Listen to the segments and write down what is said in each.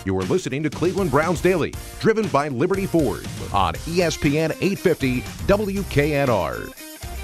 You're listening to Cleveland Browns Daily, driven by Liberty Ford on ESPN 850 WKNR.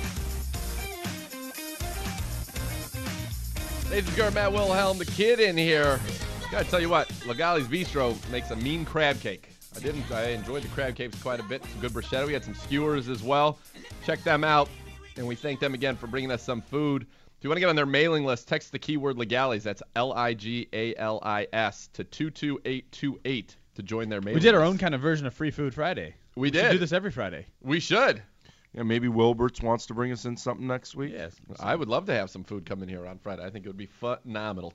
Ladies and gentlemen, Matt Wilhelm, the kid in here. Gotta tell you what, Legali's Bistro makes a mean crab cake. I enjoyed the crab cakes quite a bit. Some good bruschetta. We had some skewers as well. Check them out, and we thank them again for bringing us some food. If you want to get on their mailing list, text the keyword Legali's. That's Ligalis to 22828 to join their mailing list. We did our own kind of version of Free Food Friday. We did. should do this every Friday. We should. Yeah, maybe Wilberts wants to bring us in something next week. Yes, I would love to have some food come in here on Friday. I think it would be phenomenal.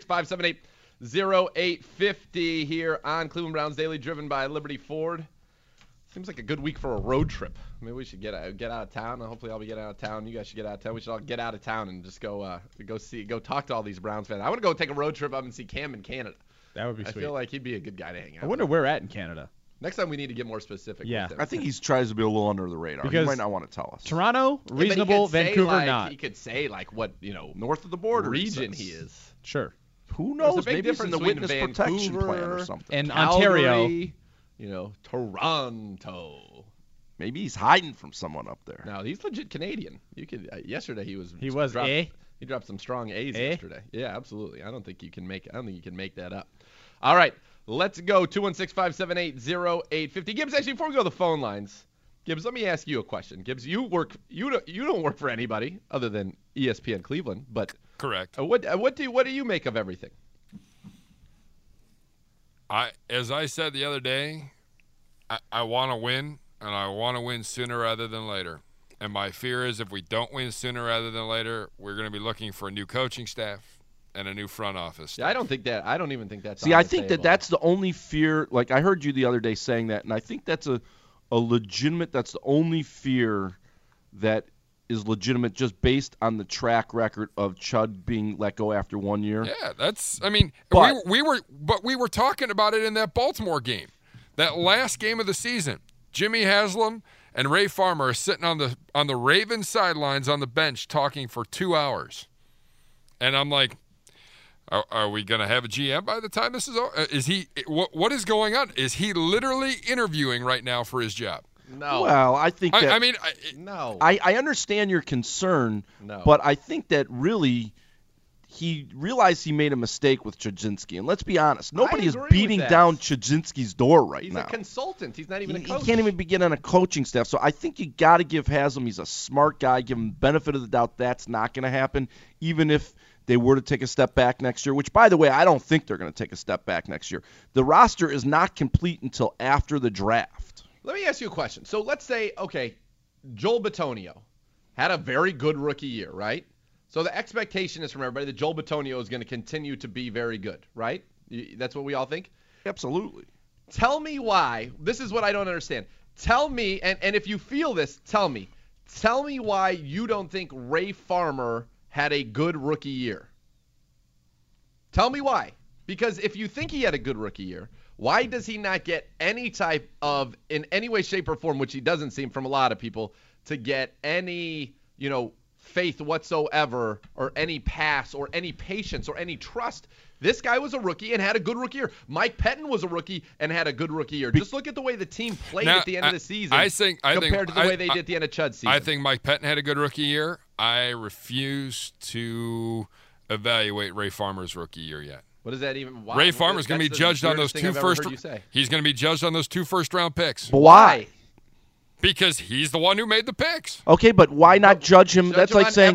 216-578-0850 here on Cleveland Browns Daily, driven by Liberty Ford. Seems like a good week for a road trip. Maybe we should get out of town. Hopefully I'll be getting out of town. You guys should get out of town. We should all get out of town and just go talk to all these Browns fans. I want to go take a road trip up and see Cam in Canada. That would be sweet. I feel like he'd be a good guy to hang out I wonder with. where we're at in Canada. Next time we need to get more specific. Yeah. with him. I think he tries to be a little under the radar. Because he might not want to tell us. Toronto, Yeah, but he reasonable. could say, Vancouver, not. He could say what North of the border region he he says. is. Sure. Who There's a knows? big Maybe it's in difference the between witness protection plan Vancouver or something. And Calgary, Ontario. Toronto. Maybe he's hiding from someone up there. No, he's legit Canadian. You could. Yesterday he was. He was dropped, A? He dropped some strong A's A? yesterday. Yeah, absolutely. I don't think you can make that up. All right, let's go. 216-578-0850. Gibbs, actually, before we go to the phone lines, Gibbs, let me ask you a question. Gibbs, you don't work for anybody other than ESPN Cleveland, but correct. What do you make of everything? As I said the other day, I want to win, and I want to win sooner rather than later. And my fear is if we don't win sooner rather than later, we're going to be looking for a new coaching staff and a new front office. Yeah, I don't even think that's. See, I think that's the only fear. Like I heard you the other day saying that, and I think that's a legitimate. That's the only fear that is legitimate, just based on the track record of Chud being let go after 1 year. Yeah, that's. I mean, we were talking about it in that Baltimore game, that last game of the season. Jimmy Haslam and Ray Farmer are sitting on the Ravens sidelines on the bench talking for 2 hours, and I'm like, are we going to have a GM by the time this is over? Is he? What is going on? Is he literally interviewing right now for his job? No. Well, I think that. No. I understand your concern, but I think that really he realized he made a mistake with Chudzinski. And let's be honest, nobody is beating down Chudzinski's door right now. He's a consultant. He's not even a coach. He can't even begin on a coaching staff. So I think you got to give Haslam. He's a smart guy. Give him the benefit of the doubt. That's not going to happen, even if they were to take a step back next year, which, by the way, I don't think they're going to take a step back next year. The roster is not complete until after the draft. Let me ask you a question. So let's say, okay, Joel Bitonio had a very good rookie year, right? So the expectation is from everybody that Joel Bitonio is going to continue to be very good, right? That's what we all think? Absolutely. Tell me why. This is what I don't understand. Tell me, and if you feel this, tell me. Tell me why you don't think Ray Farmer had a good rookie year. Tell me why. Because if you think he had a good rookie year, why does he not get any type of, in any way, shape, or form, which he doesn't seem from a lot of people, to get any, faith whatsoever, or any pass, or any patience, or any trust? This guy was a rookie and had a good rookie year. Mike Pettin was a rookie and had a good rookie year. Just look at the way the team played at the end of the season compared to the way they did at the end of Chud's season. I think Mike Pettin had a good rookie year. I refuse to evaluate Ray Farmer's rookie year yet. What does that even? Why? Ray Farmer's going to be judged on those two first. He's going to be judged on those 2 first-round picks. But why? Because he's the one who made the picks. Okay, but why not judge him? That's like saying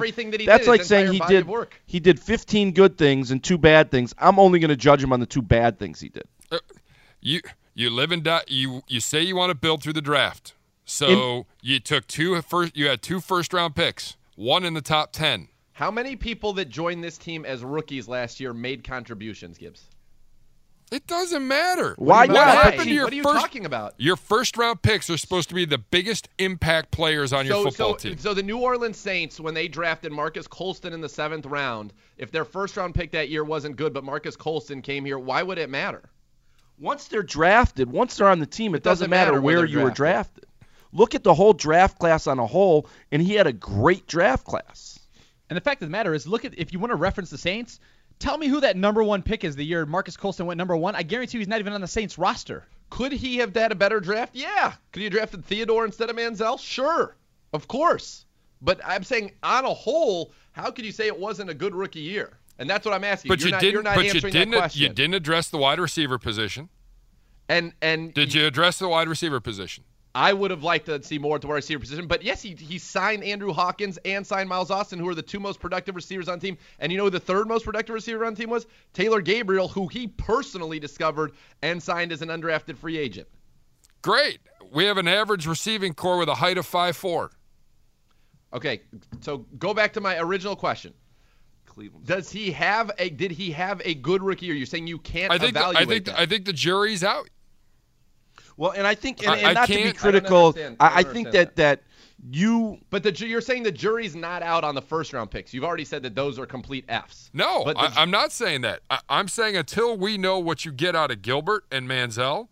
he did 15 good things and 2 bad things. I'm only going to judge him on the 2 bad things he did. You live and die. You say you want to build through the draft. So you took 2 first-round picks, 1 in the top 10. How many people that joined this team as rookies last year made contributions, Gibbs? It doesn't matter. Why not? What are you talking about? Your first-round picks are supposed to be the biggest impact players on your football team. So the New Orleans Saints, when they drafted Marcus Colston in the 7th round, if their first-round pick that year wasn't good, but Marcus Colston came here, why would it matter? Once they're drafted, once they're on the team, it doesn't matter where you were drafted. Look at the whole draft class on a whole, and he had a great draft class. And the fact of the matter is, if you want to reference the Saints, Tell me who that number one pick is the year Marcus Colston went number one. I guarantee you he's not even on the Saints roster. Could he have had a better draft? Yeah. Could he have drafted Theodore instead of Manziel? Sure. Of course. But I'm saying on a whole, how could you say it wasn't a good rookie year? And that's what I'm asking. But you're not answering that question. You didn't address the wide receiver position. And did you address the wide receiver position? I would have liked to see more at the wide receiver position. But, yes, he signed Andrew Hawkins and signed Miles Austin, who are the two most productive receivers on the team. And you know who the third most productive receiver on the team was? Taylor Gabriel, who he personally discovered and signed as an undrafted free agent. Great. We have an average receiving core with a height of 5'4". Okay, so go back to my original question. Cleveland. Did he have a good rookie year? You're saying you can't evaluate that. I think the jury's out. Well, and I think, and I not to be can't- critical, I I think that you. But you're saying the jury's not out on the first-round picks. You've already said that those are complete Fs. No, But I'm not saying that. I'm saying until we know what you get out of Gilbert and Manziel,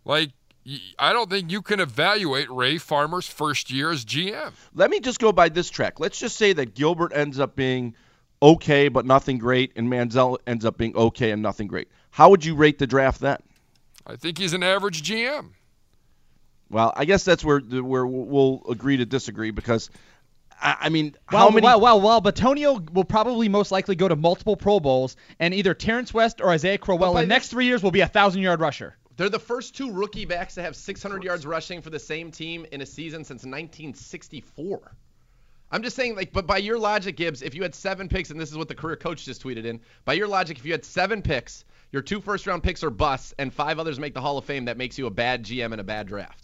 I don't think you can evaluate Ray Farmer's first year as GM. Let me just go by this track. Let's just say that Gilbert ends up being okay but nothing great, and Manziel ends up being okay and nothing great. How would you rate the draft then? I think he's an average GM. Well, I guess that's where we'll agree to disagree because, I mean, Well, Batonio will probably most likely go to multiple Pro Bowls, and either Terrence West or Isaiah Crowell in the next 3 years will be a 1,000-yard rusher. They're the first two rookie backs to have 600 yards rushing for the same team in a season since 1964. I'm just saying, but by your logic, Gibbs, if you had 7 picks, and this is what the career coach just tweeted in, by your logic, if you had 7 picks, your 2 first-round picks are busts, and 5 others make the Hall of Fame, that makes you a bad GM and a bad draft.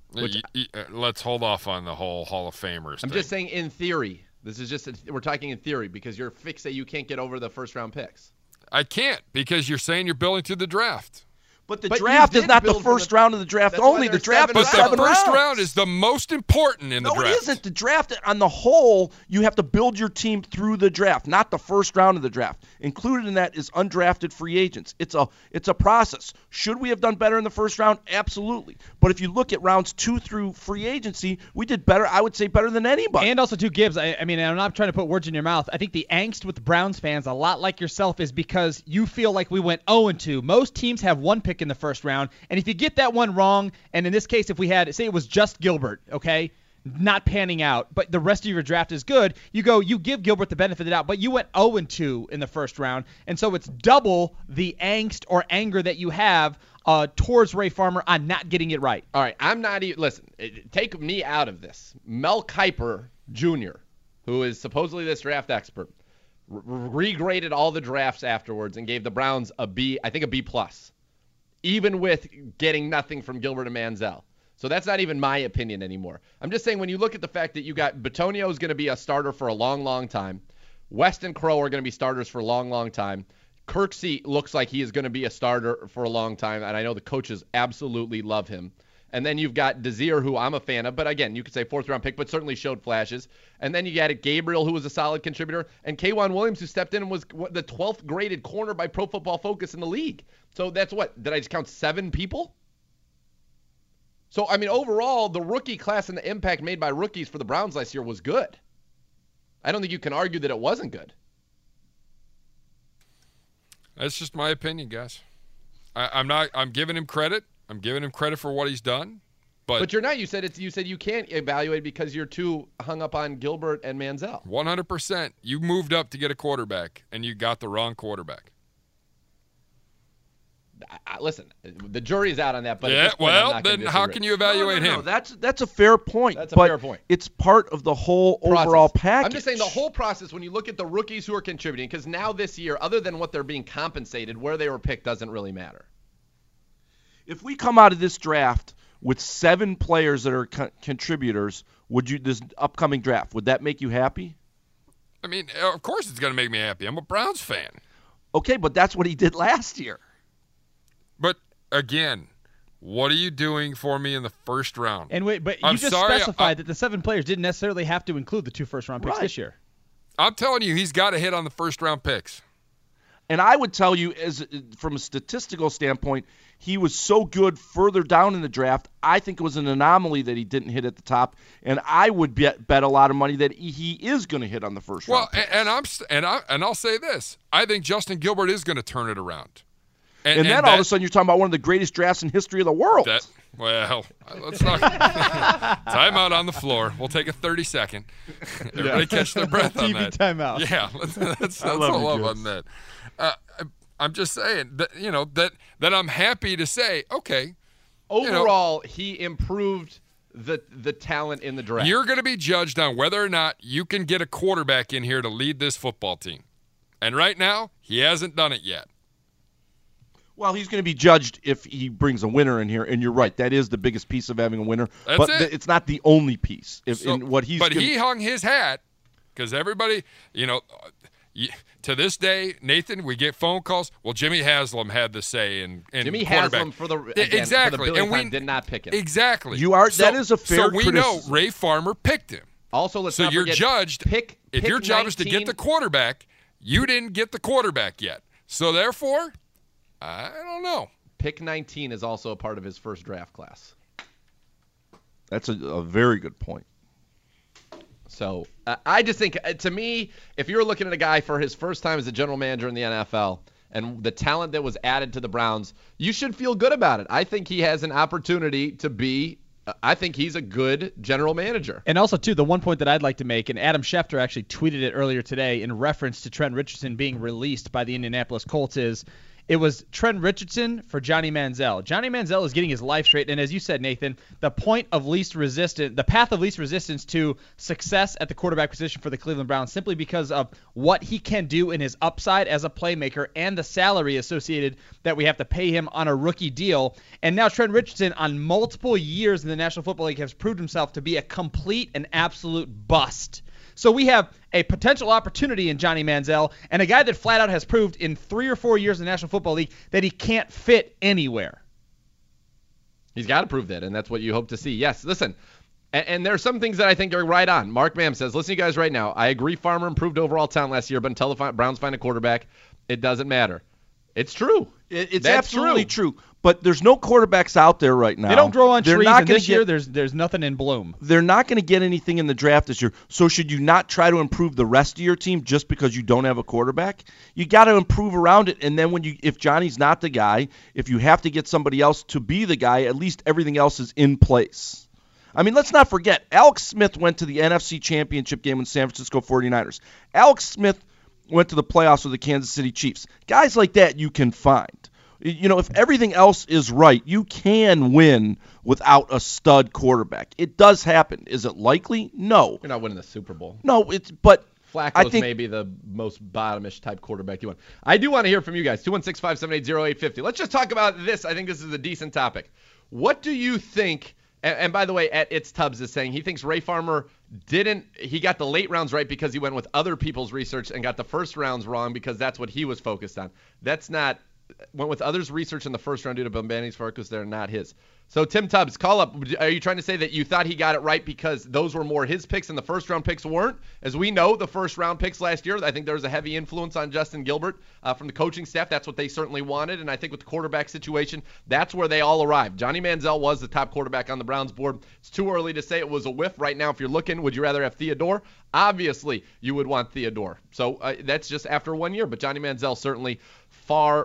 Let's hold off on the whole Hall of Famers I'm thing. just saying in theory. This is just we're talking in theory because you're fixate you can't get over the first-round picks. I can't because you're saying you're building to the draft. But the But draft you is did not the build from first the- round of the draft That's why only. The there's draft 7 is But rounds. the 7 first rounds. round is the most important in the No, draft. it isn't. The draft, on the whole, you have to build your team through the draft, not the first round of the draft. Included in that is undrafted free agents. It's a process. Should we have done better in the first round? Absolutely. But if you look at rounds 2 through free agency, we did better. I would say better than anybody. And also, too, Gibbs, I mean, I'm not trying to put words in your mouth. I think the angst with the Browns fans, a lot like yourself, is because you feel like we went 0-2. Most teams have 1 pick in the first round, and if you get that one wrong, and in this case, if we had, say it was just Gilbert, okay, not panning out, but the rest of your draft is good, you give Gilbert the benefit of the doubt, but you went 0-2 in the first round, and so it's double the angst or anger that you have towards Ray Farmer on not getting it right. All right, I'm not even – listen, take me out of this. Mel Kiper Jr., who is supposedly this draft expert, regraded all the drafts afterwards and gave the Browns a B, I think a B+, even with getting nothing from Gilbert and Manziel. So that's not even my opinion anymore. I'm just saying when you look at the fact that you got Batonio is going to be a starter for a long, long time. West and Crow are going to be starters for a long, long time. Kirksey looks like he is going to be a starter for a long time, and I know the coaches absolutely love him. And then you've got Desir, who I'm a fan of, but again, you could say 4th-round pick, but certainly showed flashes. And then you got Gabriel, who was a solid contributor, and K'Wan Williams, who stepped in and was the 12th graded corner by Pro Football Focus in the league. So that's what? Did I just count 7 people? So, I mean, overall, the rookie class and the impact made by rookies for the Browns last year was good. I don't think you can argue that it wasn't good. That's just my opinion, guys. I'm giving him credit. I'm giving him credit for what he's done. But you're not. You said you can't evaluate because you're too hung up on Gilbert and Manziel. 100%. You moved up to get a quarterback, and you got the wrong quarterback. Listen, the jury's out on that. But Yeah, well, then how can you evaluate him? That's a fair point. That's a but fair point. It's part of the whole Process. overall package. I'm just saying the whole process, when you look at the rookies who are contributing, because now this year, other than what they're being compensated, where they were picked doesn't really matter. If we come out of this draft with 7 players that are contributors, this upcoming draft, would that make you happy? I mean, of course it's going to make me happy. I'm a Browns fan. Okay, but that's what he did last year. But, again, what are you doing for me in the first round? And wait, but I'm you just sorry, specified that the 7 players didn't necessarily have to include the 2 first-round picks Right. this year. I'm telling you, he's got to hit on the first-round picks. And I would tell you, from a statistical standpoint, he was so good further down in the draft. I think it was an anomaly that he didn't hit at the top, and I would bet a lot of money that he is going to hit on the first round. Well, and I'll say this: I think Justin Gilbert is going to turn it around. And then all of a sudden, you're talking about one of the greatest drafts in history of the world. Let's not. Time out on the floor. We'll take a 30-second. Everybody catch their breath on that. Timeout. Yeah, let's hold up on that. I'm just saying that I'm happy to say, okay. Overall, he improved the talent in the draft. You're going to be judged on whether or not you can get a quarterback in here to lead this football team. And right now, he hasn't done it yet. Well, he's going to be judged if he brings a winner in here, and you're right. That is the biggest piece of having a winner. It's not the only piece. He hung his hat because everybody, to this day, Nathan, we get phone calls. Well, Jimmy Haslam had the say in Jimmy quarterback. Haslam for the and we did not pick him. Exactly. That is a fair criticism. So we know Ray Farmer picked him. Also, let's not forget, you're judged. If your job is to get the quarterback, you didn't get the quarterback yet. So therefore, I don't know. Pick 19 is also a part of his first draft class. That's a very good point. So I just think, to me, if you're looking at a guy for his first time as a general manager in the NFL and the talent that was added to the Browns, you should feel good about it. I think he has an opportunity to be I think he's a good general manager. And also, too, the one point that I'd like to make, and Adam Schefter actually tweeted it earlier today in reference to Trent Richardson being released by the Indianapolis Colts, is it was Trent Richardson for Johnny Manziel. Johnny Manziel is getting his life straight, and as you said, Nathan, the path of least resistance to success at the quarterback position for the Cleveland Browns, simply because of what he can do in his upside as a playmaker and the salary associated that we have to pay him on a rookie deal. And now Trent Richardson, on multiple years in the National Football League, has proved himself to be a complete and absolute bust. So we have a potential opportunity in Johnny Manziel and a guy that flat out has proved in 3 or 4 years in the National Football League that he can't fit anywhere. He's got to prove that, and that's what you hope to see. Yes, listen, and there are some things that I think are right on. Mark Mam says, listen, you guys, right now, I agree Farmer improved overall talent last year, but until the Browns find a quarterback, it doesn't matter. It's true. It's absolutely true. But there's no quarterbacks out there right now. They don't grow on trees, and this year there's nothing in bloom. They're not going to get anything in the draft this year. So should you not try to improve the rest of your team just because you don't have a quarterback? You got to improve around it, and then if Johnny's not the guy, if you have to get somebody else to be the guy, at least everything else is in place. I mean, let's not forget, Alex Smith went to the NFC Championship game with San Francisco 49ers. Alex Smith went to the playoffs with the Kansas City Chiefs. Guys like that you can find. If everything else is right, you can win without a stud quarterback. It does happen. Is it likely? No. You're not winning the Super Bowl. No, but Flacco's maybe the most bottomish type quarterback you want. I do want to hear from you guys. 216-578-0850. Let's just talk about this. I think this is a decent topic. What do you think? And by the way, at It's Tubbs is saying he thinks Ray Farmer he got the late rounds right because he went with other people's research and got the first rounds wrong because that's what he was focused on. Went with others' research in the first round due to Bombani's focus. They're not his. So Tim Tubbs, call up. Are you trying to say that you thought he got it right because those were more his picks and the first round picks weren't? As we know, the first round picks last year, I think there was a heavy influence on Justin Gilbert from the coaching staff. That's what they certainly wanted. And I think with the quarterback situation, that's where they all arrived. Johnny Manziel was the top quarterback on the Browns board. It's too early to say it was a whiff. Right now, if you're looking, would you rather have Theodore? Obviously, you would want Theodore. So that's just after 1 year. But Johnny Manziel certainly far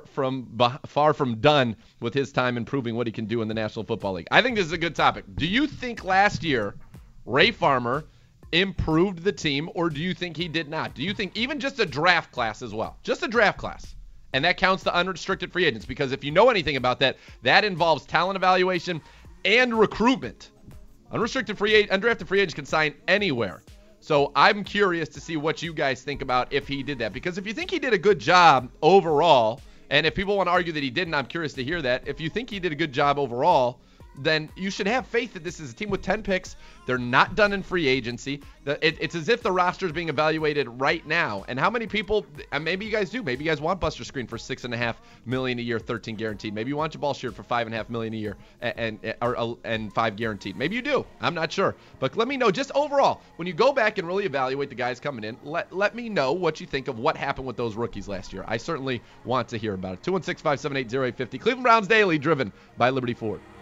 from done with his time and proving what he can do in the National Football League. I think this is a good topic. Do you think last year Ray Farmer improved the team, or do you think he did not? Do you think even just a draft class as well? Just a draft class. And that counts the unrestricted free agents, because if you know anything about that, that involves talent evaluation and recruitment. Undrafted free agents can sign anywhere. So I'm curious to see what you guys think about if he did that. Because if you think he did a good job overall, and if people want to argue that he didn't, I'm curious to hear that. If you think he did a good job overall, then you should have faith that this is a team with 10 picks. They're not done in free agency. It's as if the roster is being evaluated right now. And how many people, and maybe you guys do, maybe you guys want Buster Screen for $6.5 million a year, 13 guaranteed. Maybe you want Jabal Sheard for $5.5 million a year and 5 guaranteed. Maybe you do. I'm not sure. But let me know, just overall, when you go back and really evaluate the guys coming in, let me know what you think of what happened with those rookies last year. I certainly want to hear about it. 216-578-0850. Cleveland Browns Daily, driven by Liberty Ford.